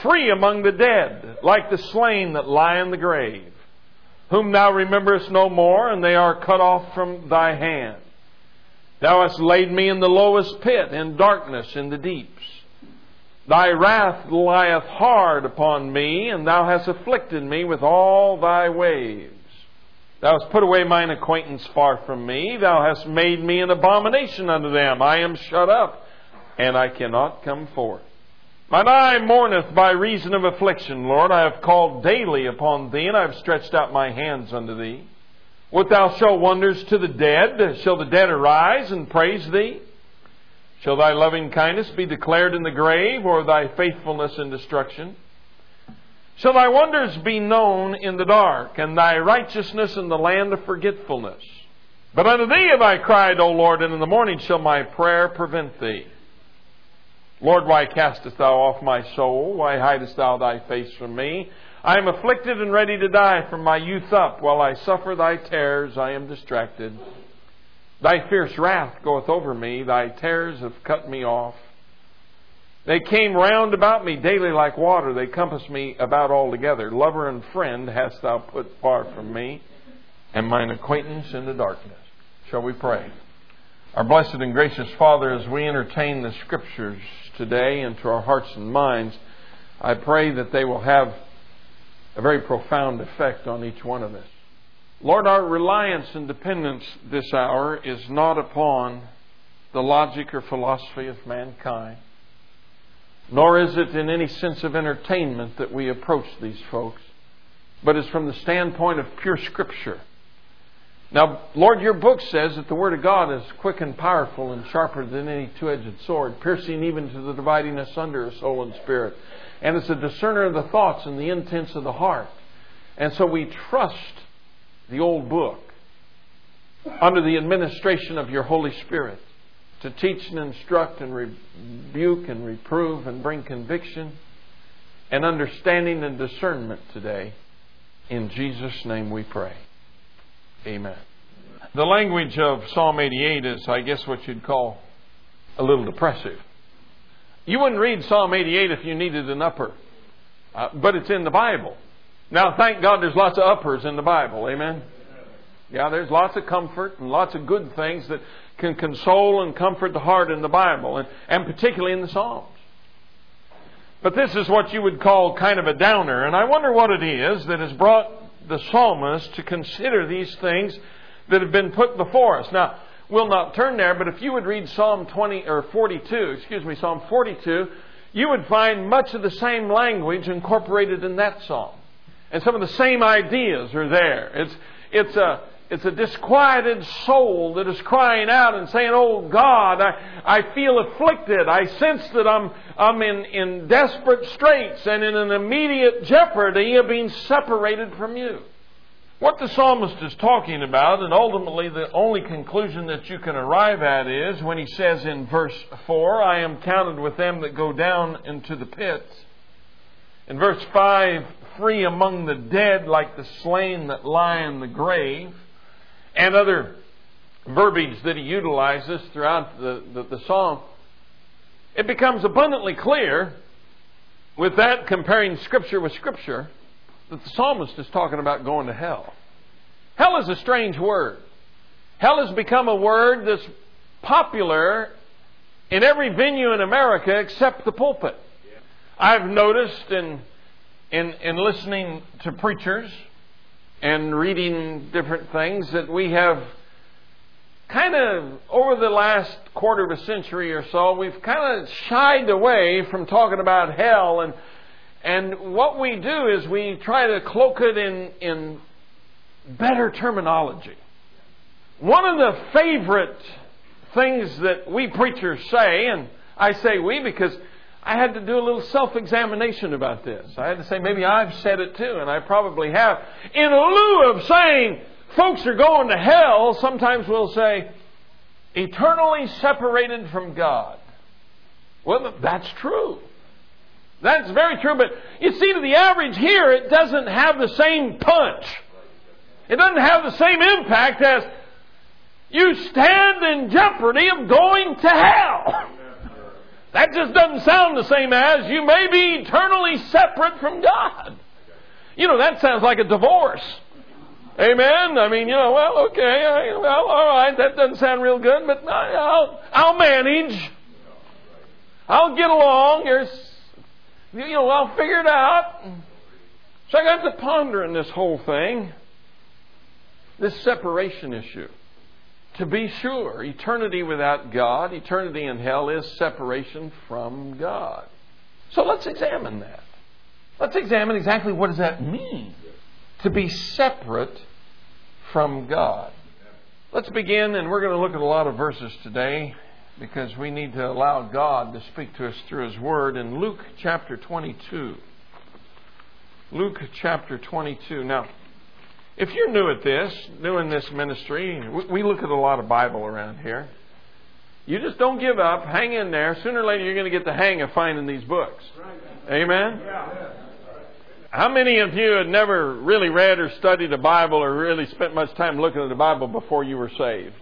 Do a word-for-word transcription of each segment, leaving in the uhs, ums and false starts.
free among the dead, like the slain that lie in the grave, whom thou rememberest no more, and they are cut off from thy hand. Thou hast laid me in the lowest pit, in darkness, in the deeps. Thy wrath lieth hard upon me, and thou hast afflicted me with all thy waves. Thou hast put away mine acquaintance far from me. Thou hast made me an abomination unto them. I am shut up, and I cannot come forth. Mine eye mourneth by reason of affliction, Lord. I have called daily upon thee, and I have stretched out my hands unto thee. Wilt thou show wonders to the dead? Shall the dead arise and praise thee? Shall thy loving kindness be declared in the grave, or thy faithfulness in destruction? Shall thy wonders be known in the dark, and thy righteousness in the land of forgetfulness? But unto thee have I cried, O Lord, and in the morning shall my prayer prevent thee. Lord, why castest thou off my soul? Why hidest thou thy face from me? I am afflicted and ready to die from my youth up. While I suffer thy terrors, I am distracted. Thy fierce wrath goeth over me. Thy terrors have cut me off. They came round about me daily like water. They compassed me about altogether. Lover and friend hast thou put far from me, and mine acquaintance into darkness. Shall we pray? Our blessed and gracious Father, as we entertain the Scriptures today into our hearts and minds, I pray that they will have a very profound effect on each one of us. Lord, our reliance and dependence this hour is not upon the logic or philosophy of mankind, nor is it in any sense of entertainment that we approach these folks, but is from the standpoint of pure Scripture. Now, Lord, your book says that the Word of God is quick and powerful and sharper than any two-edged sword, piercing even to the dividing asunder of soul and spirit. And it's a discerner of the thoughts and the intents of the heart. And so we trust the old book under the administration of your Holy Spirit to teach and instruct and rebuke and reprove and bring conviction and understanding and discernment today. In Jesus' name we pray. Amen. The language of Psalm eighty-eight is, I guess, what you'd call a little depressive. You wouldn't read Psalm eighty-eight if you needed an upper. Uh, but it's in the Bible. Now, thank God there's lots of uppers in the Bible. Amen? Yeah, there's lots of comfort and lots of good things that can console and comfort the heart in the Bible, and, and particularly in the Psalms. But this is what you would call kind of a downer. And I wonder what it is that has brought the psalmist to consider these things that have been put before us. Now, we'll not turn there, but if you would read Psalm twenty or forty-two, excuse me, Psalm forty-two, you would find much of the same language incorporated in that psalm, and some of the same ideas are there. It's it's a it's a disquieted soul that is crying out and saying, "Oh God, I I feel afflicted. I sense that I'm I'm in in desperate straits and in an immediate jeopardy of being separated from you." What the psalmist is talking about, and ultimately the only conclusion that you can arrive at, is when he says in verse four, "I am counted with them that go down into the pit." In verse five, "Free among the dead like the slain that lie in the grave." And other verbiage that he utilizes throughout the, the, the psalm. It becomes abundantly clear, with that comparing Scripture with Scripture, that the psalmist is talking about going to hell. Hell is a strange word. Hell has become a word that's popular in every venue in America except the pulpit. I've noticed in, in, in listening to preachers and reading different things that we have kind of, over the last quarter of a century or so, we've kind of shied away from talking about hell. And and what we do is we try to cloak it in, in better terminology. One of the favorite things that we preachers say, and I say we because I had to do a little self-examination about this. I had to say, maybe I've said it too, and I probably have. In lieu of saying folks are going to hell, sometimes we'll say eternally separated from God. Well, that's true. That's very true, but you see, to the average here, it doesn't have the same punch. It doesn't have the same impact as you stand in jeopardy of going to hell. That just doesn't sound the same as you may be eternally separate from God. You know, that sounds like a divorce. Amen? I mean, you know, well, okay, I, well, all right, that doesn't sound real good, but I, I'll, I'll manage. I'll get along. There's, you know, I'll figure it out. So I got to pondering this whole thing, this separation issue. To be sure, eternity without God, eternity in hell, is separation from God. So let's examine that. Let's examine exactly what does that mean, to be separate from God. Let's begin, and we're going to look at a lot of verses today because we need to allow God to speak to us through His Word in Luke chapter twenty-two. Luke chapter twenty-two. Now, if you're new at this, new in this ministry, we look at a lot of Bible around here. You just don't give up. Hang in there. Sooner or later, you're going to get the hang of finding these books. Amen? How many of you had never really read or studied the Bible or really spent much time looking at the Bible before you were saved?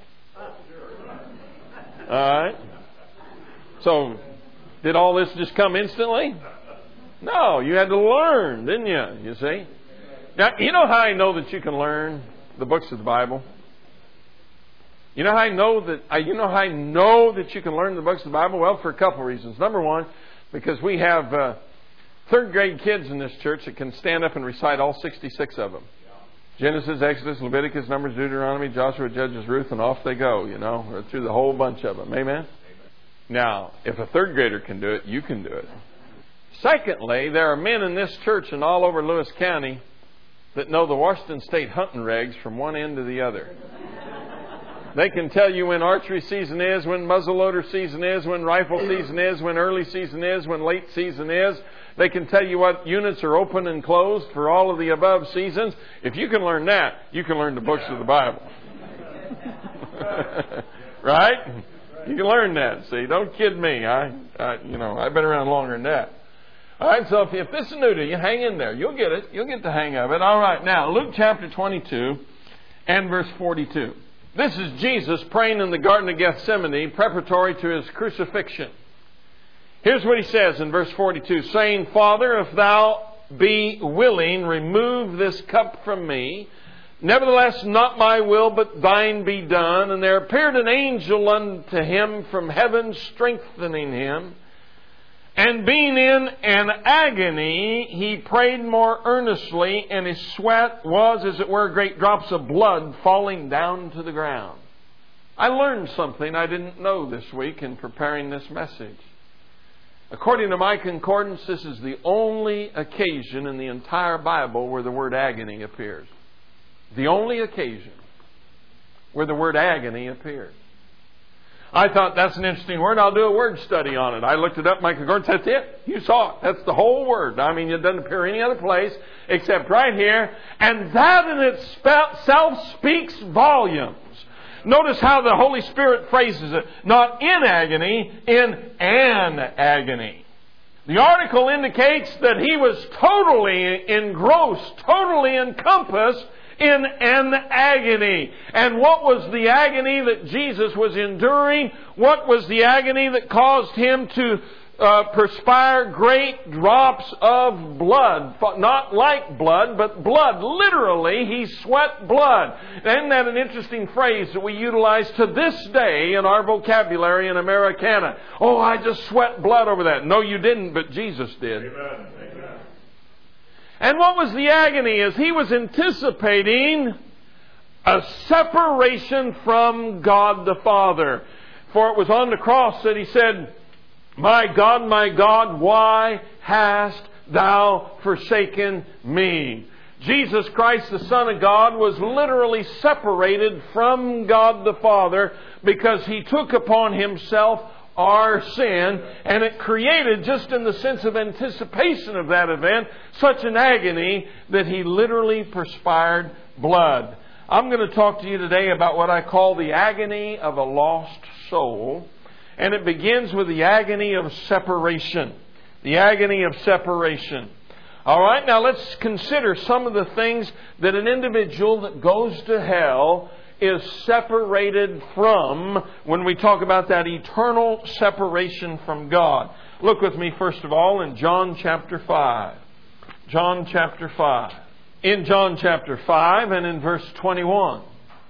All right. So, did all this just come instantly? No, you had to learn, didn't you? You see? Now, you know how I know that you can learn the books of the Bible? You know how I know that you know how I know that you can learn the books of the Bible? Well, for a couple of reasons. Number one, because we have uh, third grade kids in this church that can stand up and recite all sixty-six of them. Genesis, Exodus, Leviticus, Numbers, Deuteronomy, Joshua, Judges, Ruth, and off they go, you know, through the whole bunch of them. Amen? Now, if a third grader can do it, you can do it. Secondly, there are men in this church and all over Lewis County that know the Washington State hunting regs from one end to the other. They can tell you when archery season is, when muzzleloader season is, when rifle season is, when early season is, when late season is. They can tell you what units are open and closed for all of the above seasons. If you can learn that, you can learn the books of the Bible. Right? You can learn that. See, don't kid me. I, I, you know, I've been around longer than that. All right, so if, if this is new to you, hang in there. You'll get it. You'll get the hang of it. All right, now, Luke chapter twenty-two and verse forty-two. This is Jesus praying in the Garden of Gethsemane, preparatory to His crucifixion. Here's what He says in verse forty-two, saying, Father, if Thou be willing, remove this cup from me. Nevertheless, not my will, but Thine be done. And there appeared an angel unto Him from heaven, strengthening Him. And being in an agony, He prayed more earnestly, and His sweat was, as it were, great drops of blood falling down to the ground. I learned something I didn't know this week in preparing this message. According to my concordance, this is the only occasion in the entire Bible where the word agony appears. The only occasion where the word agony appears. I thought, that's an interesting word. I'll do a word study on it. I looked it up in my concordance. That's it. You saw it. That's the whole word. I mean, it doesn't appear any other place except right here. And that in itself speaks volumes. Notice how the Holy Spirit phrases it. Not in agony, in an agony. The article indicates that He was totally engrossed, totally encompassed in an agony. And what was the agony that Jesus was enduring? What was the agony that caused Him to uh, perspire great drops of blood? Not like blood, but blood. Literally, He sweat blood. Isn't that an interesting phrase that we utilize to this day in our vocabulary in Americana? Oh, I just sweat blood over that. No, you didn't, but Jesus did. Amen. And what was the agony? As He was anticipating a separation from God the Father. For it was on the cross that He said, My God, my God, why hast Thou forsaken me? Jesus Christ, the Son of God, was literally separated from God the Father because He took upon Himself our sin, and it created, just in the sense of anticipation of that event, such an agony that He literally perspired blood. I'm going to talk to you today about what I call the agony of a lost soul, and it begins with the agony of separation. The agony of separation. All right, now let's consider some of the things that an individual that goes to hell is separated from when we talk about that eternal separation from God. Look with me first of all in John chapter five. John chapter five. In John chapter five and in verse twenty-one.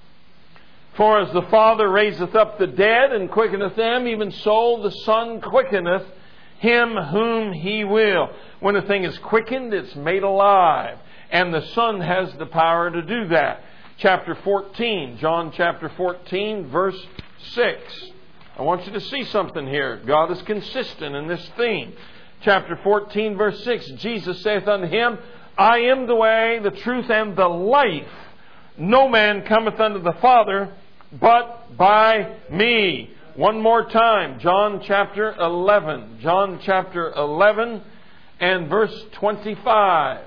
For as the Father raiseth up the dead and quickeneth them, even so the Son quickeneth him whom He will. When a thing is quickened, it's made alive. And the Son has the power to do that. Chapter fourteen, John chapter fourteen, verse six. I want you to see something here. God is consistent in this theme. Chapter fourteen, verse six. Jesus saith unto him, I am the way, the truth, and the life. No man cometh unto the Father but by me. One more time. John chapter eleven. John chapter eleven and verse twenty-five.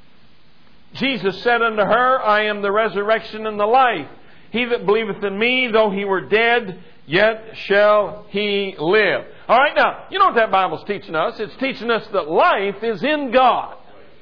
Jesus said unto her, I am the resurrection and the life. He that believeth in me, though he were dead, yet shall he live. All right, now, you know what that Bible's teaching us? It's teaching us that life is in God.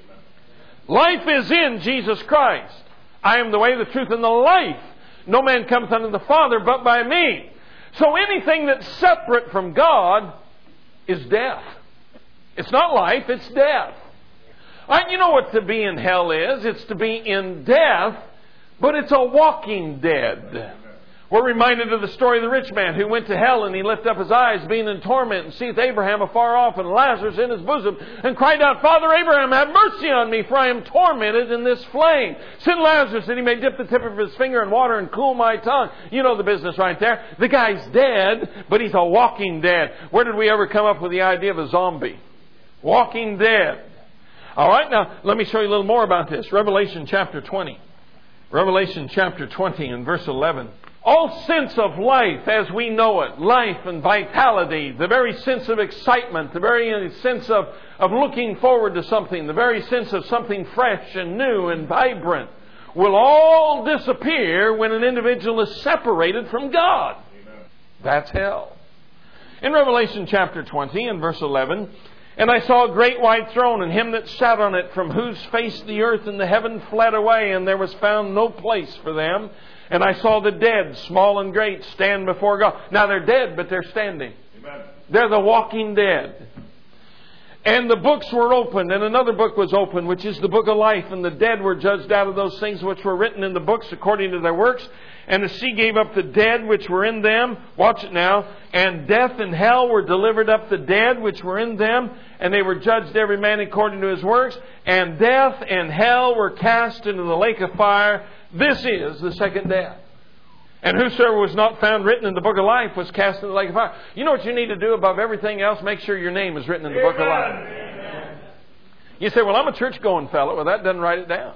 Life is in Jesus Christ. I am the way, the truth, and the life. No man cometh unto the Father but by me. So anything that's separate from God is death. It's not life, it's death. All right, you know what to be in hell is? It's to be in death, but it's a walking dead. We're reminded of the story of the rich man who went to hell, and he lifted up his eyes, being in torment, and seeth Abraham afar off and Lazarus in his bosom, and cried out, Father Abraham, have mercy on me, for I am tormented in this flame. Send Lazarus that he may dip the tip of his finger in water and cool my tongue. You know the business right there. The guy's dead, but he's a walking dead. Where did we ever come up with the idea of a zombie? Walking dead. All right, now let me show you a little more about this. Revelation chapter twenty. Revelation chapter twenty and verse eleven. All sense of life as we know it, life and vitality, the very sense of excitement, the very sense of, of looking forward to something, the very sense of something fresh and new and vibrant, will all disappear when an individual is separated from God. Amen. That's hell. In Revelation chapter twenty and verse eleven, and I saw a great white throne, and him that sat on it, from whose face the earth and the heaven fled away, and there was found no place for them. And I saw the dead, small and great, stand before God. Now they're dead, but they're standing. Amen. They're the walking dead. And the books were opened, and another book was opened, which is the book of life. And the dead were judged out of those things which were written in the books according to their works. And the sea gave up the dead which were in them. Watch it now. And death and hell were delivered up the dead which were in them. And they were judged every man according to his works. And death and hell were cast into the lake of fire. This is the second death. And whosoever was not found written in the book of life was cast into the lake of fire. You know what you need to do above everything else? Make sure your name is written in the Amen. Book of life. Amen. You say, well, I'm a church-going fellow. Well, that doesn't write it down.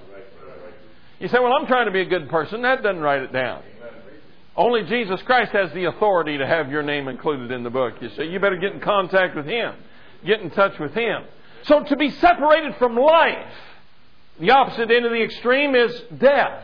You say, well, I'm trying to be a good person. That doesn't write it down. Only Jesus Christ has the authority to have your name included in the book. You see, you better get in contact with Him. Get in touch with Him. So to be separated from life, the opposite end of the extreme is death.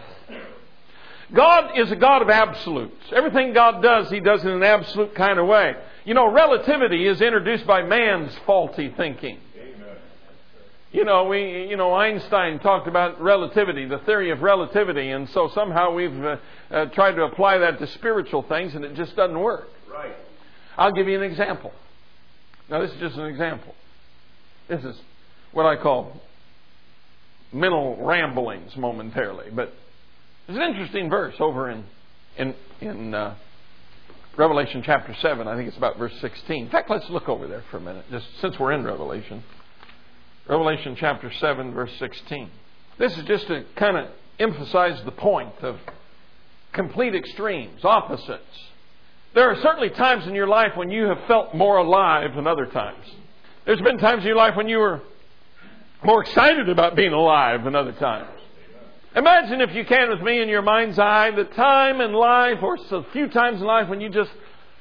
God is a God of absolutes. Everything God does, He does in an absolute kind of way. You know, relativity is introduced by man's faulty thinking. Amen. You know, we, you know, Einstein talked about relativity, the theory of relativity, and so somehow we've uh, uh, tried to apply that to spiritual things, and it just doesn't work. Right. I'll give you an example. Now, this is just an example. This is what I call mental ramblings momentarily, but there's an interesting verse over in in in uh, Revelation chapter seven. I think it's about verse sixteen. In fact, let's look over there for a minute, just since we're in Revelation. Revelation chapter seven, verse sixteen. This is just to kind of emphasize the point of complete extremes, opposites. There are certainly times in your life when you have felt more alive than other times. There's been times in your life when you were more excited about being alive than other times. Imagine, if you can, with me in your mind's eye, the time in life, or a few times in life, when you just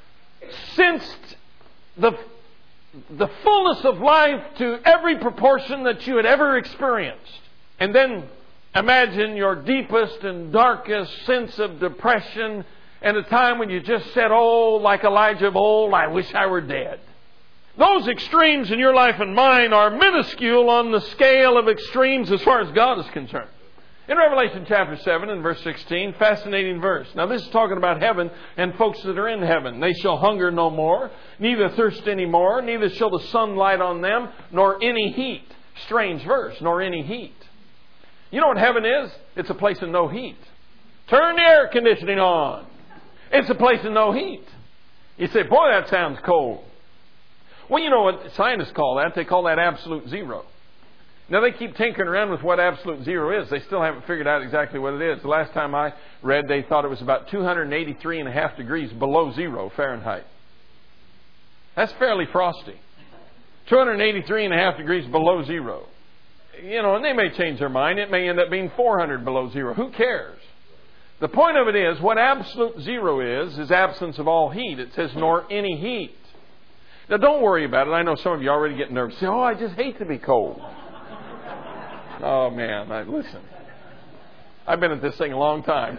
sensed the, the fullness of life to every proportion that you had ever experienced. And then imagine your deepest and darkest sense of depression, and a time when you just said, oh, like Elijah of old, I wish I were dead. Those extremes in your life and mine are minuscule on the scale of extremes as far as God is concerned. In Revelation chapter seven and verse sixteen, fascinating verse. Now this is talking about heaven and folks that are in heaven. They shall hunger no more, neither thirst any more, neither shall the sun light on them, nor any heat. Strange verse, nor any heat. You know what heaven is? It's a place of no heat. Turn the air conditioning on. It's a place of no heat. You say, boy, that sounds cold. Well, you know what scientists call that? They call that absolute zero. Now, they keep tinkering around with what absolute zero is. They still haven't figured out exactly what it is. The last time I read, they thought it was about two hundred eighty-three and a half degrees below zero Fahrenheit. That's fairly frosty. two hundred eighty-three and a half degrees below zero. You know, and they may change their mind. It may end up being four hundred below zero. Who cares? The point of it is, what absolute zero is, is absence of all heat. It says, nor any heat. Now, don't worry about it. I know some of you already get nervous. Say, oh, I just hate to be cold. Oh, man, I, listen. I've been at this thing a long time.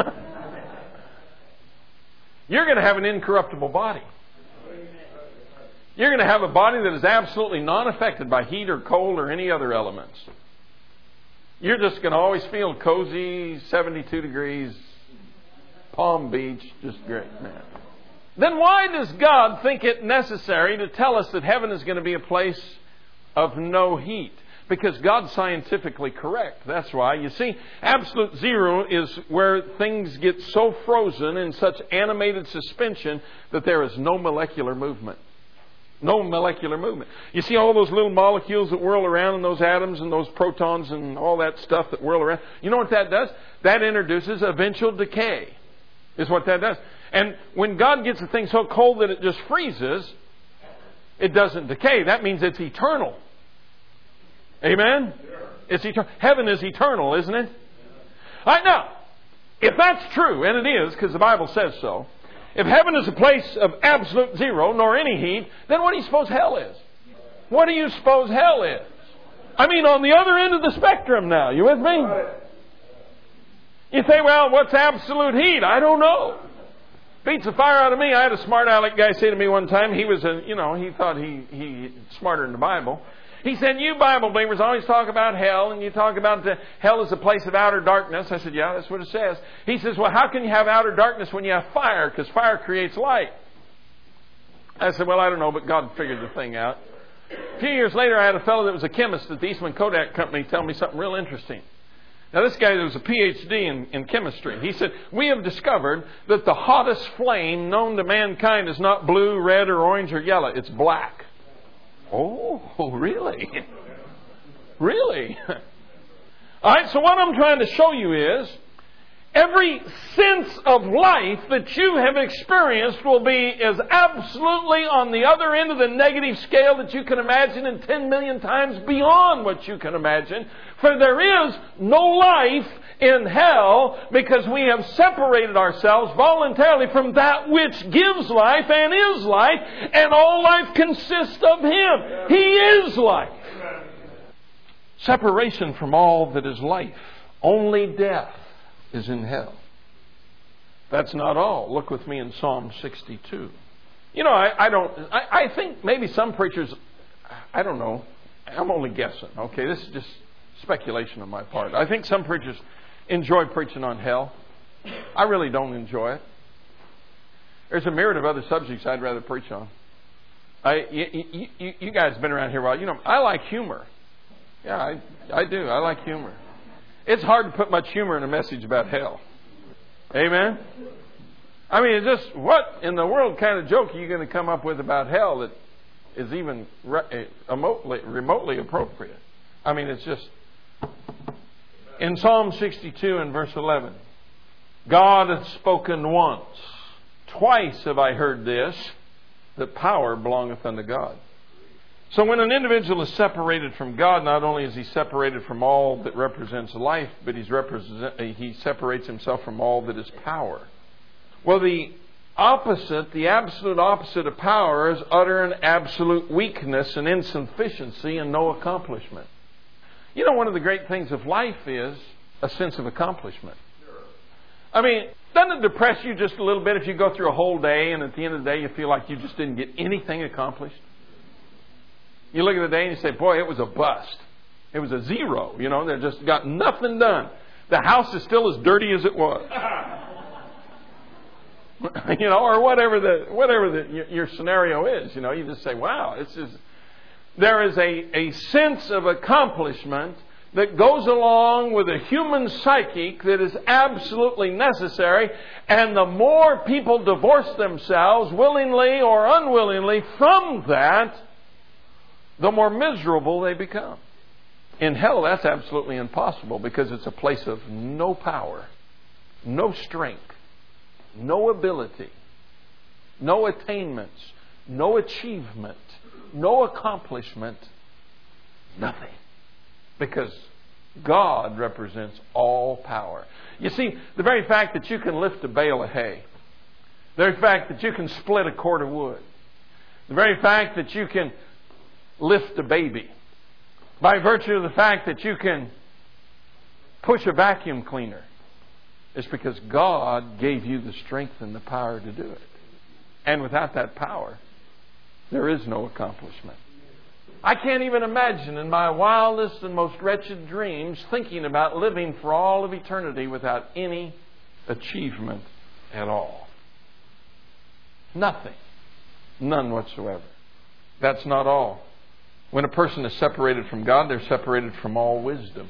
You're going to have an incorruptible body. You're going to have a body that is absolutely non-affected by heat or cold or any other elements. You're just going to always feel cozy, seventy-two degrees, Palm Beach, just great, man. Then why does God think it necessary to tell us that heaven is going to be a place of no heat? Because God's scientifically correct. That's why. You see, absolute zero is where things get so frozen in such animated suspension that there is no molecular movement. No molecular movement. You see all those little molecules that whirl around, and those atoms and those protons and all that stuff that whirl around. You know what that does? That introduces eventual decay, is what that does. And when God gets a thing so cold that it just freezes, it doesn't decay. That means it's eternal. Amen? It's eternal. Heaven is eternal, isn't it? All right, now, if that's true, and it is, because the Bible says so, if heaven is a place of absolute zero, nor any heat, then what do you suppose hell is? What do you suppose hell is? I mean, on the other end of the spectrum now. You with me? You say, well, what's absolute heat? I don't know. Beats the fire out of me. I had a smart aleck guy say to me one time, he was a, you know, he thought he, he smarter than the Bible. He said, you Bible believers always talk about hell, and you talk about the, hell is a place of outer darkness. I said, yeah, that's what it says. He says, well, how can you have outer darkness when you have fire? Because fire creates light. I said, well, I don't know, but God figured the thing out. A few years later, I had a fellow that was a chemist at the Eastman Kodak Company tell me something real interesting. Now, this guy was a P H D in, in chemistry. He said, we have discovered that the hottest flame known to mankind is not blue, red, or orange, or yellow. It's black. Oh, really? Really? All right, so what I'm trying to show you is every sense of life that you have experienced will be as absolutely on the other end of the negative scale that you can imagine and ten million times beyond what you can imagine. For there is no life in hell because we have separated ourselves voluntarily from that which gives life and is life, and all life consists of Him. He is life. Separation from all that is life. Only death is in hell. That's not all. Look with me in Psalm sixty-two. You know, I, I don't, I, I think maybe some preachers, I don't know, I'm only guessing, okay? This is just speculation on my part. I think some preachers enjoy preaching on hell. I really don't enjoy it. There's a myriad of other subjects I'd rather preach on. I, you, you, you guys have been around here a while. You know, I like humor. Yeah, I, I do. I like humor. It's hard to put much humor in a message about hell. Amen? I mean, it's just, what in the world kind of joke are you going to come up with about hell that is even re- remotely, remotely appropriate? I mean, it's just... In Psalm sixty-two and verse eleven, God hath spoken once. Twice have I heard this, that power belongeth unto God. So when an individual is separated from God, not only is he separated from all that represents life, but he's represent, he separates himself from all that is power. Well, the opposite, the absolute opposite of power is utter and absolute weakness and insufficiency and no accomplishment. You know, one of the great things of life is a sense of accomplishment. I mean, doesn't it depress you just a little bit if you go through a whole day and at the end of the day you feel like you just didn't get anything accomplished? You look at the day and you say, boy, it was a bust. It was a zero. You know, they just got nothing done. the house is still as dirty as it was. You know, or whatever the whatever the, your scenario is. You know, you just say, wow, it's just... There is a, a sense of accomplishment that goes along with a human psychic that is absolutely necessary. And the more people divorce themselves, willingly or unwillingly, from that, the more miserable they become. In hell, that's absolutely impossible because it's a place of no power, no strength, no ability, no attainments, no achievement, no accomplishment, nothing. Because God represents all power. You see, the very fact that you can lift a bale of hay, the very fact that you can split a cord of wood, the very fact that you can lift a baby, by virtue of the fact that you can push a vacuum cleaner, is because God gave you the strength and the power to do it. And without that power, there is no accomplishment. I can't even imagine in my wildest and most wretched dreams thinking about living for all of eternity without any achievement at all. Nothing. None whatsoever. That's not all. When a person is separated from God, they're separated from all wisdom.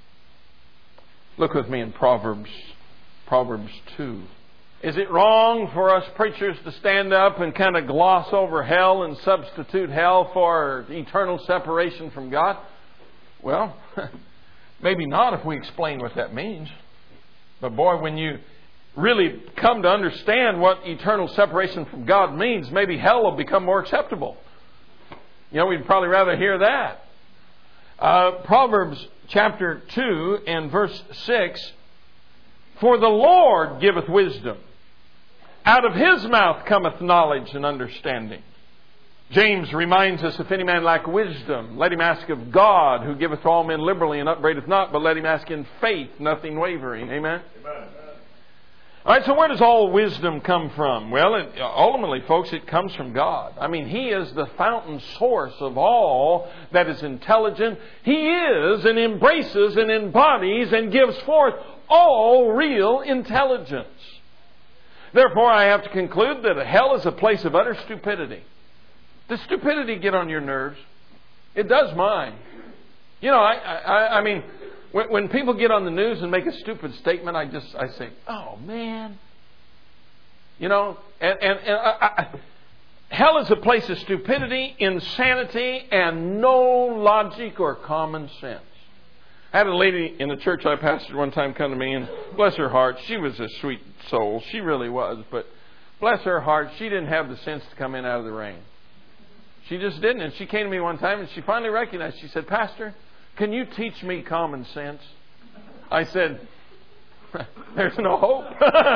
Look with me in Proverbs, Proverbs two. Is it wrong for us preachers to stand up and kind of gloss over hell and substitute hell for eternal separation from God? Well, maybe not if we explain what that means. But boy, when you really come to understand what eternal separation from God means, maybe hell will become more acceptable. You know, we'd probably rather hear that. Uh, Proverbs chapter two and verse six. For the Lord giveth wisdom. Out of His mouth cometh knowledge and understanding. James reminds us, if any man lack wisdom, let him ask of God, who giveth to all men liberally and upbraideth not, but let him ask in faith, nothing wavering. Amen? Amen. All right, so where does all wisdom come from? Well, it, ultimately, folks, it comes from God. I mean, He is the fountain source of all that is intelligent. He is and embraces and embodies and gives forth all real intelligence. Therefore, I have to conclude that hell is a place of utter stupidity. Does stupidity get on your nerves? It does mine. You know, I, I, I mean, when, when people get on the news and make a stupid statement, I just, I say, oh man. You know, and, and, and I, I, hell is a place of stupidity, insanity, and no logic or common sense. I had a lady in the church I pastored one time come to me, and bless her heart, she was a sweet soul. She really was. But bless her heart, she didn't have the sense to come in out of the rain. She just didn't. And she came to me one time, and she finally recognized. She said, Pastor, can you teach me common sense? I said, there's no hope.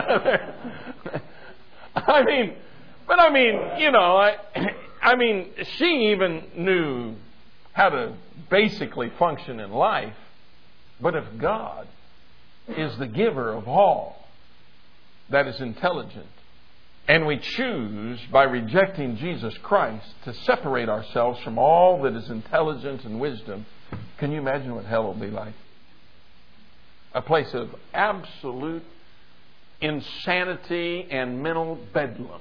I mean, but I mean, you know, I, I mean, she even knew how to basically function in life. But if God is the giver of all that is intelligent, and we choose by rejecting Jesus Christ to separate ourselves from all that is intelligence and wisdom, can you imagine what hell will be like? A place of absolute insanity and mental bedlam.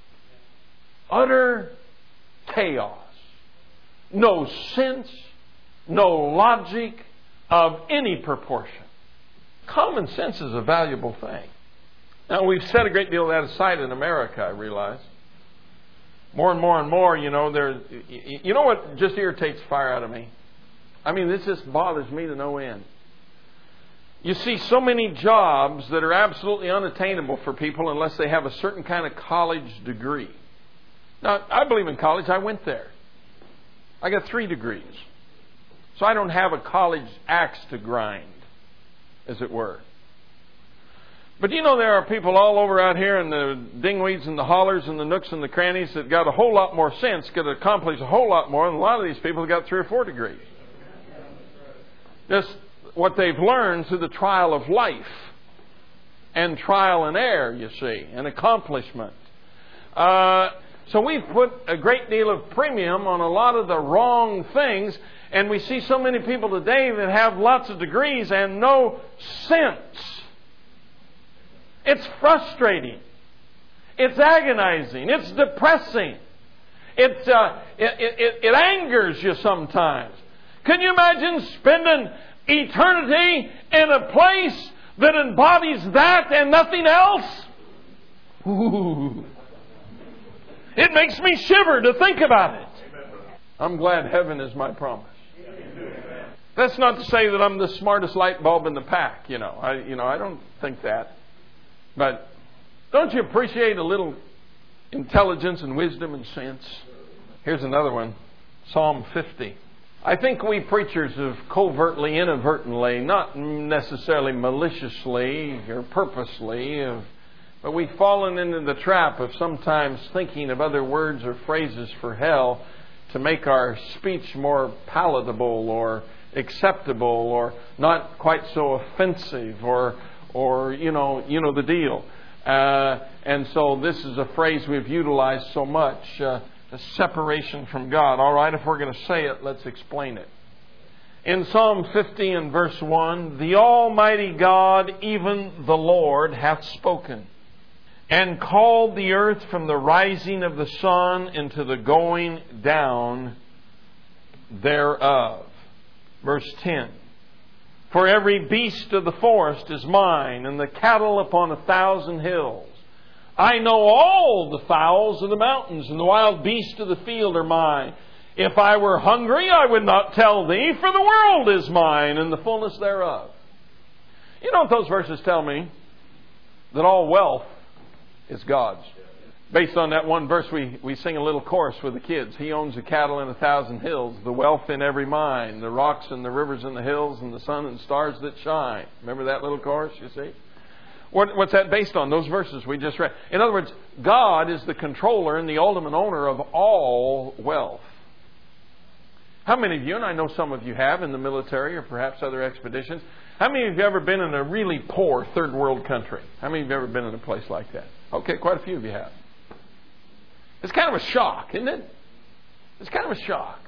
Utter chaos. No sense, no logic of any proportion. Common sense is a valuable thing. Now, we've set a great deal of that aside in America, I realize. More and more and more, you know, there's, you know what just irritates fire out of me? I mean, this just bothers me to no end. You see so many jobs that are absolutely unattainable for people unless they have a certain kind of college degree. Now, I believe in college. I went there. I got three degrees. So I don't have a college axe to grind, as it were. But you know, there are people all over out here in the dingweeds and the hollers and the nooks and the crannies that got a whole lot more sense, could accomplish a whole lot more than a lot of these people who got three or four degrees. Just what they've learned through the trial of life and trial and error, you see, and accomplishment. Uh, So we've put a great deal of premium on a lot of the wrong things, and we see so many people today that have lots of degrees and no sense. It's frustrating. It's agonizing. It's depressing. It, uh, it, it, it angers you sometimes. Can you imagine spending eternity in a place that embodies that and nothing else? Ooh. It makes me shiver to think about it. I'm glad heaven is my promise. That's not to say that I'm the smartest light bulb in the pack. You know, I, you know, I don't think that. But don't you appreciate a little intelligence and wisdom and sense? Here's another one. Psalm fifty. I think we preachers have covertly, inadvertently, not necessarily maliciously or purposely, have, but we've fallen into the trap of sometimes thinking of other words or phrases for hell to make our speech more palatable or acceptable or not quite so offensive or, or you know, you know the deal. Uh, and so this is a phrase we've utilized so much. Uh, The separation from God. All right, if we're going to say it, let's explain it. In Psalm fifty and verse one, the Almighty God, even the Lord, hath spoken, and called the earth from the rising of the sun into the going down thereof. Verse ten. For every beast of the forest is mine, and the cattle upon a thousand hills. I know all the fowls of the mountains, and the wild beasts of the field are mine. If I were hungry, I would not tell thee, for the world is mine, and the fullness thereof. You know what those verses tell me? That all wealth is God's. Based on that one verse, we, we sing a little chorus with the kids. He owns the cattle in a thousand hills, the wealth in every mine, the rocks and the rivers and the hills, and the sun and stars that shine. Remember that little chorus, you see? What, what's that based on? Those verses we just read. In other words, God is the controller and the ultimate owner of all wealth. How many of you, and I know some of you have in the military or perhaps other expeditions, how many of you have ever been in a really poor third world country? How many of you have ever been in a place like that? Okay, quite a few of you have. It's kind of a shock, isn't it? It's kind of a shock.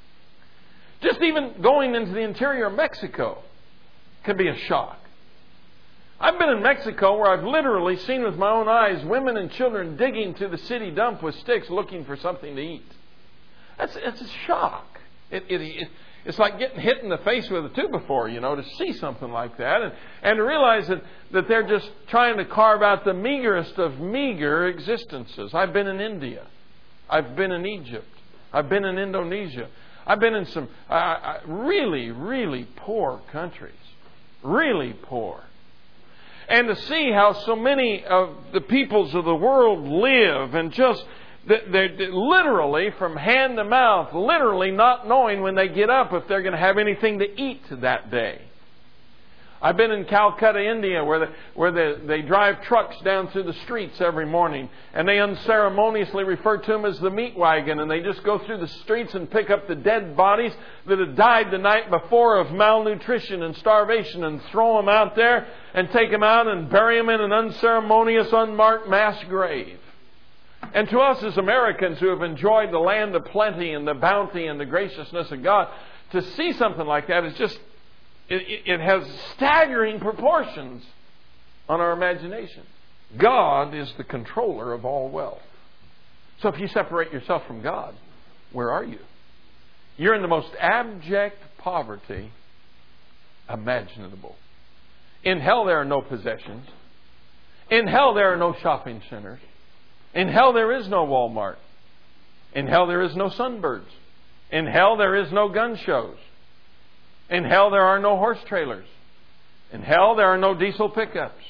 Just even going into the interior of Mexico can be a shock. I've been in Mexico where I've literally seen with my own eyes women and children digging to the city dump with sticks looking for something to eat. That's it's a shock. It, it, it, it's like getting hit in the face with a two before, you know, to see something like that. And, and to realize that, that they're just trying to carve out the meagerest of meager existences. I've been in India. I've been in Egypt. I've been in Indonesia. I've been in some uh, uh, really, really poor countries. Really poor. And to see how so many of the peoples of the world live and just they're literally from hand to mouth, literally not knowing when they get up if they're going to have anything to eat that day. I've been in Calcutta, India, where, the, where the, they drive trucks down through the streets every morning, and they unceremoniously refer to them as the meat wagon, and they just go through the streets and pick up the dead bodies that had died the night before of malnutrition and starvation and throw them out there and take them out and bury them in an unceremonious, unmarked mass grave. And to us as Americans who have enjoyed the land of plenty and the bounty and the graciousness of God, to see something like that is just, it, it has staggering proportions on our imagination. God is the controller of all wealth. So if you separate yourself from God, where are you? You're in the most abject poverty imaginable. In hell there are no possessions. In hell there are no shopping centers. In hell there is no Walmart. In hell there is no Sunbirds. In hell there is no gun shows. In hell there are no horse trailers. In hell there are no diesel pickups.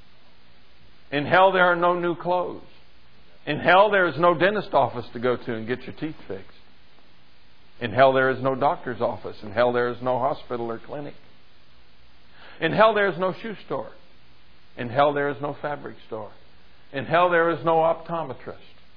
In hell there are no new clothes. In hell there is no dentist office to go to and get your teeth fixed. In hell there is no doctor's office. In hell there is no hospital or clinic. In hell there is no shoe store. In hell there is no fabric store. In hell there is no optometrist.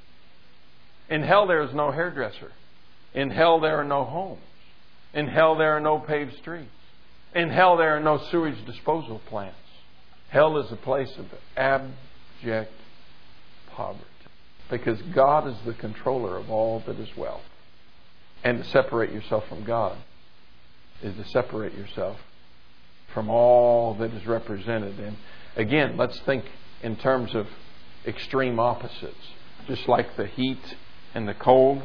In hell there is no hairdresser. In hell there are no homes. In hell there are no paved streets. In hell there are no sewage disposal plants. Hell is a place of abject poverty. Because God is the controller of all that is wealth. And to separate yourself from God is to separate yourself from all that is represented. And again, let's think in terms of extreme opposites. Just like the heat and the cold.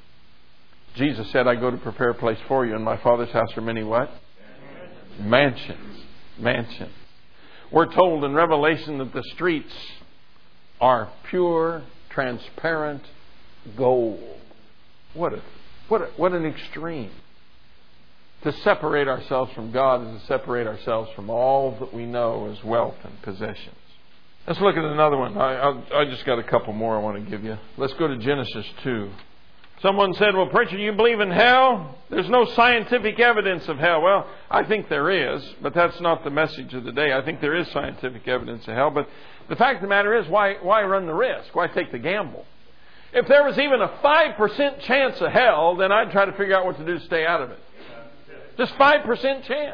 Jesus said, I go to prepare a place for you. In my Father's house are many what? Mansions. Mansions. We're told in Revelation that the streets are pure, transparent gold. What a, what a, what an extreme. To separate ourselves from God is to separate ourselves from all that we know as wealth and possessions. Let's look at another one. I, I, I just got a couple more I want to give you. Let's go to Genesis two. Someone said, well, preacher, you believe in hell? There's no scientific evidence of hell. Well, I think there is, but that's not the message of the day. I think there is scientific evidence of hell. But the fact of the matter is, why, why run the risk? Why take the gamble? If there was even a five percent chance of hell, then I'd try to figure out what to do to stay out of it. Just five percent chance.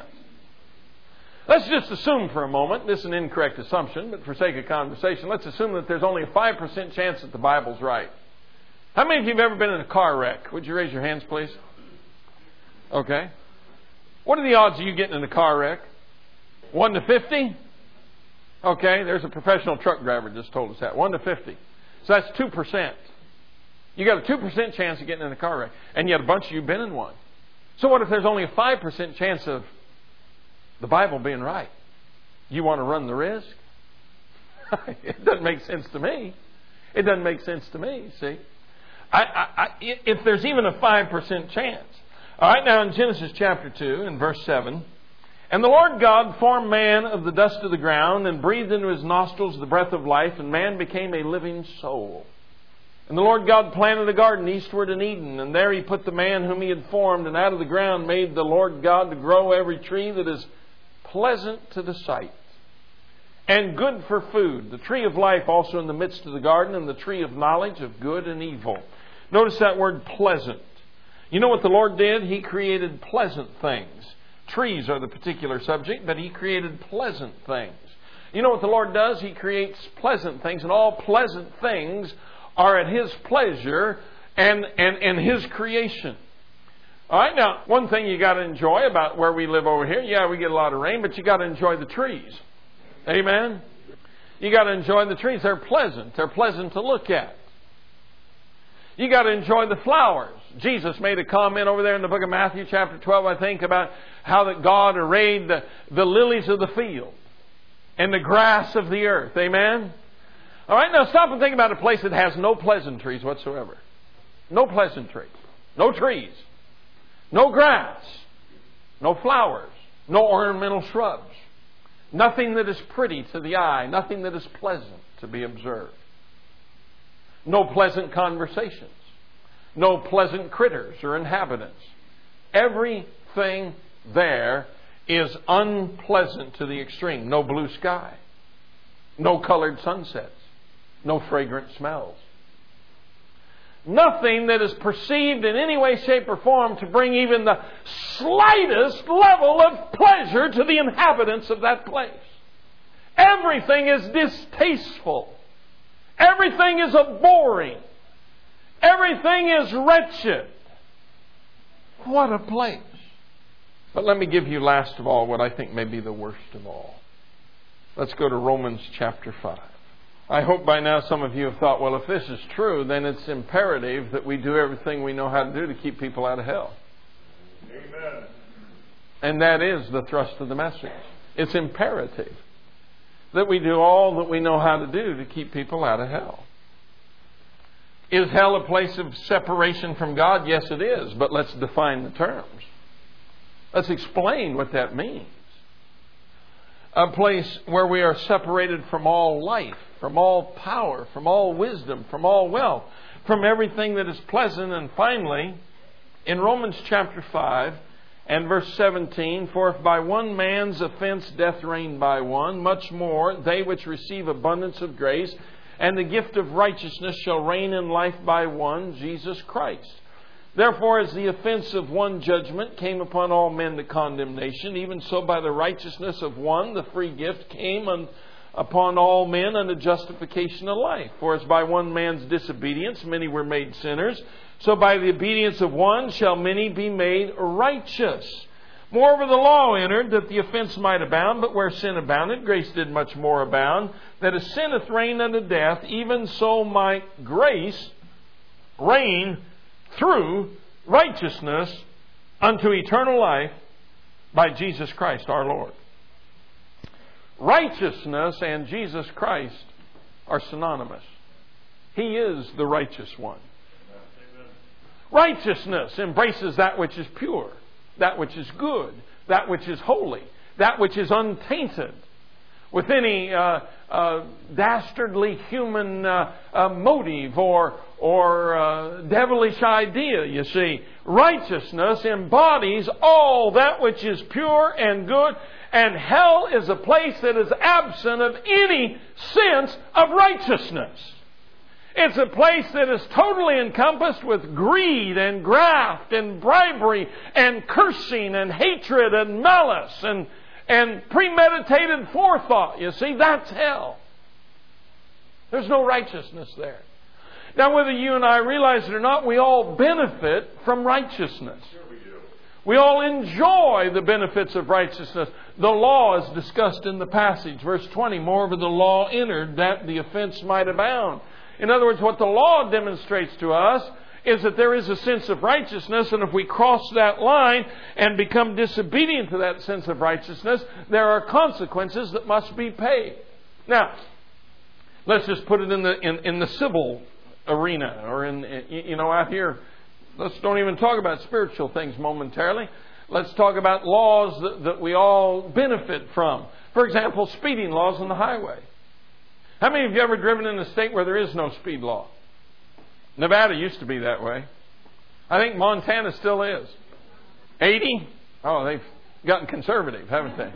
Let's just assume for a moment, this is an incorrect assumption, but for sake of conversation, let's assume that there's only a five percent chance that the Bible's right. How many of you have ever been in a car wreck? Would you raise your hands, please? Okay. What are the odds of you getting in a car wreck? one to fifty? Okay, there's a professional truck driver just told us that. one to fifty. So that's two percent. You got a two percent chance of getting in a car wreck. And yet a bunch of you have been in one. So what if there's only a five percent chance of the Bible being right? You want to run the risk? It doesn't make sense to me. It doesn't make sense to me, see? I, I, I, if there's even a five percent chance. All right, now in Genesis chapter two and verse seven. And the Lord God formed man of the dust of the ground and breathed into his nostrils the breath of life, and man became a living soul. And the Lord God planted a garden eastward in Eden, and there He put the man whom He had formed, and out of the ground made the Lord God to grow every tree that is pleasant to the sight and good for food, the tree of life also in the midst of the garden, and the tree of knowledge of good and evil. Notice that word pleasant. You know what the Lord did? He created pleasant things. Trees are the particular subject, but He created pleasant things. You know what the Lord does? He creates pleasant things, and all pleasant things are at His pleasure and, and, and His creation. All right, now, one thing you got to enjoy about where we live over here, yeah, we get a lot of rain, but you got to enjoy the trees. Amen? You got to enjoy the trees. They're pleasant. They're pleasant to look at. You got to enjoy the flowers. Jesus made a comment over there in the book of Matthew chapter twelve, I think, about how that God arrayed the, the lilies of the field and the grass of the earth. Amen? All right, now stop and think about a place that has no pleasantries whatsoever. No pleasantries. No trees. No grass. No flowers. No ornamental shrubs. Nothing that is pretty to the eye. Nothing that is pleasant to be observed. No pleasant conversations. No pleasant critters or inhabitants. Everything there is unpleasant to the extreme. No blue sky. No colored sunsets. No fragrant smells. Nothing that is perceived in any way, shape, or form to bring even the slightest level of pleasure to the inhabitants of that place. Everything is distasteful. Everything is abhorring. Everything is wretched. What a place. But let me give you last of all what I think may be the worst of all. Let's go to Romans chapter five. I hope by now some of you have thought, well, if this is true, then it's imperative that we do everything we know how to do to keep people out of hell. Amen. And that is the thrust of the message. It's imperative that we do all that we know how to do to keep people out of hell. Is hell a place of separation from God? Yes, it is. But let's define the terms. Let's explain what that means. A place where we are separated from all life, from all power, from all wisdom, from all wealth, from everything that is pleasant. And finally, in Romans chapter five and verse seventeen, for if by one man's offense death reigned by one, much more they which receive abundance of grace and the gift of righteousness shall reign in life by one, Jesus Christ. Therefore, as the offense of one judgment came upon all men to condemnation, even so by the righteousness of one the free gift came on, upon all men unto justification of life. For as by one man's disobedience many were made sinners, so by the obedience of one shall many be made righteous. Moreover, the law entered that the offense might abound, but where sin abounded, grace did much more abound, that as sin hath reigned unto death, even so might grace reign through righteousness unto eternal life by Jesus Christ our Lord. Righteousness and Jesus Christ are synonymous. He is the righteous one. Righteousness embraces that which is pure, that which is good, that which is holy, that which is untainted with any uh, uh, dastardly human uh, uh, motive or or uh, devilish idea, you see. Righteousness embodies all that which is pure and good, and hell is a place that is absent of any sense of righteousness. It's a place that is totally encompassed with greed and graft and bribery and cursing and hatred and malice and, and premeditated forethought. You see, that's hell. There's no righteousness there. Now, whether you and I realize it or not, we all benefit from righteousness. Sure we do. We all enjoy the benefits of righteousness. The law is discussed in the passage. Verse twenty, moreover the law entered that the offense might abound. In other words, what the law demonstrates to us is that there is a sense of righteousness, and if we cross that line and become disobedient to that sense of righteousness, there are consequences that must be paid. Now, let's just put it in the in, in the civil arena, or in, you know, out here. Let's don't even talk about spiritual things momentarily. Let's talk about laws that, that we all benefit from. For example, speeding laws on the highway. How many of you ever driven in a state where there is no speed law? Nevada used to be that way. I think Montana still is. eighty? Oh, they've gotten conservative, haven't they?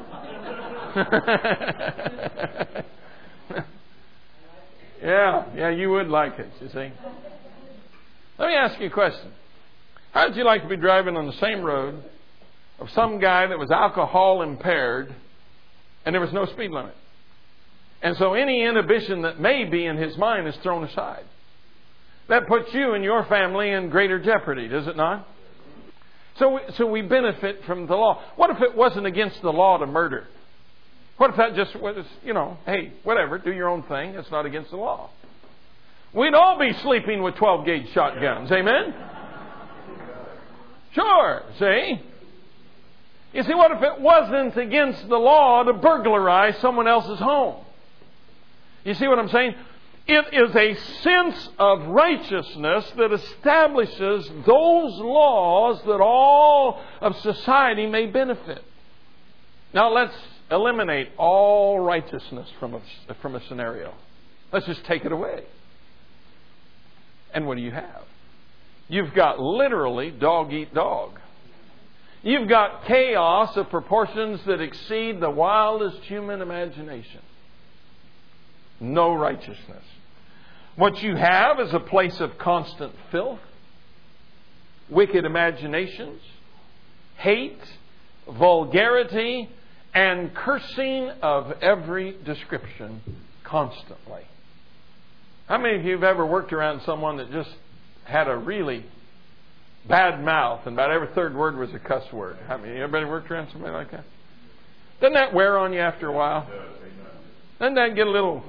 Yeah, yeah, you would like it, you see. Let me ask you a question. How would you like to be driving on the same road of some guy that was alcohol impaired and there was no speed limit? And so any inhibition that may be in his mind is thrown aside. That puts you and your family in greater jeopardy, does it not? So we, so we benefit from the law. What if it wasn't against the law to murder? What if that just was, you know, hey, whatever, do your own thing. It's not against the law. We'd all be sleeping with twelve gauge shotguns. Amen? Sure, see? You see, what if it wasn't against the law to burglarize someone else's home? You see what I'm saying? It is a sense of righteousness that establishes those laws that all of society may benefit. Now let's eliminate all righteousness from a, from a scenario. Let's just take it away. And what do you have? You've got literally dog eat dog. You've got chaos of proportions that exceed the wildest human imagination. No righteousness. What you have is a place of constant filth, wicked imaginations, hate, vulgarity, and cursing of every description constantly. How many of you have ever worked around someone that just had a really bad mouth and about every third word was a cuss word? How many? Anybody worked around somebody like that? Doesn't that wear on you after a while? Doesn't that get a little,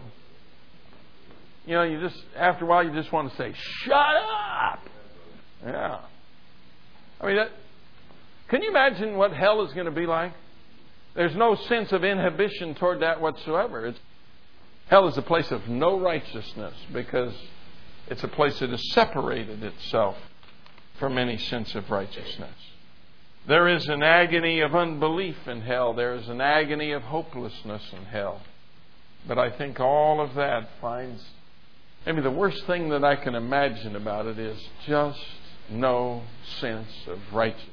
you know, you just, after a while you just want to say, shut up! Yeah. I mean, that, can you imagine what hell is going to be like? There's no sense of inhibition toward that whatsoever. It's, hell is a place of no righteousness because it's a place that has separated itself from any sense of righteousness. There is an agony of unbelief in hell. There is an agony of hopelessness in hell. But I think all of that finds... Maybe the worst thing that I can imagine about it is just no sense of righteousness.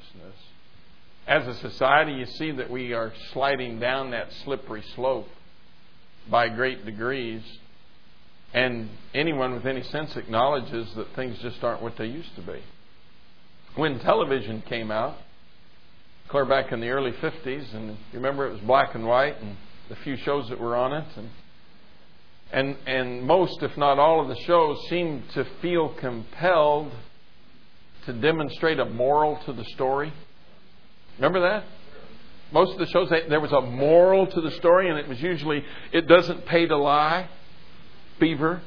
As a society, you see that we are sliding down that slippery slope by great degrees. And anyone with any sense acknowledges that things just aren't what they used to be. When television came out, clear back in the early fifties, and you remember it was black and white and the few shows that were on it, and And, and most, if not all, of the shows seem to feel compelled to demonstrate a moral to the story. Remember that? Most of the shows, they, there was a moral to the story, and it was usually, it doesn't pay to lie. Beaver.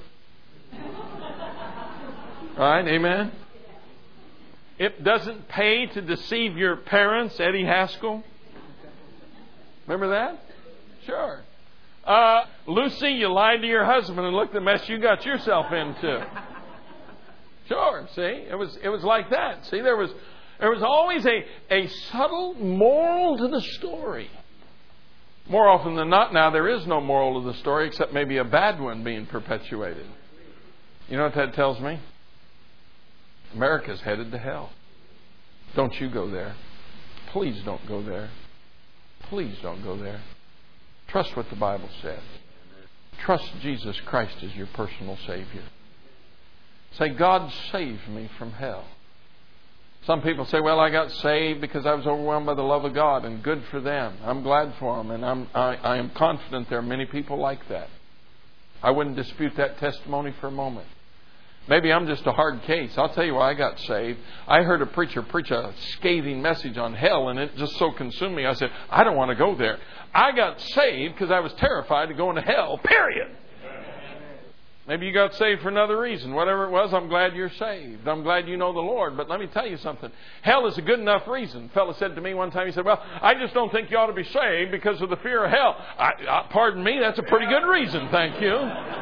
Right? Amen? It doesn't pay to deceive your parents. Eddie Haskell. Remember that? Sure. Uh, Lucy, you lied to your husband and look at the mess you got yourself into. Sure. See? It was, it was like that. See, there was... There was always a, a subtle moral to the story. More often than not now, there is no moral to the story except maybe a bad one being perpetuated. You know what that tells me? America's headed to hell. Don't you go there. Please don't go there. Please don't go there. Trust what the Bible says. Trust Jesus Christ as your personal Savior. Say, God, save me from hell. Some people say, well, I got saved because I was overwhelmed by the love of God, and good for them. I'm glad for them, and I'm, I, I am confident there are many people like that. I wouldn't dispute that testimony for a moment. Maybe I'm just a hard case. I'll tell you why I got saved. I heard a preacher preach a scathing message on hell, and it just so consumed me. I said, I don't want to go there. I got saved because I was terrified of going to hell, period. Maybe you got saved for another reason. Whatever it was, I'm glad you're saved. I'm glad you know the Lord. But let me tell you something. Hell is a good enough reason. A fellow said to me one time, he said, well, I just don't think you ought to be saved because of the fear of hell. I, I, pardon me, that's a pretty good reason, thank you.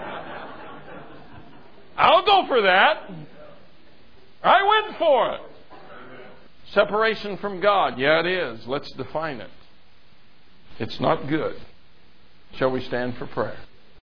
I'll go for that. I went for it. Separation from God. Yeah, it is. Let's define it. It's not good. Shall we stand for prayer?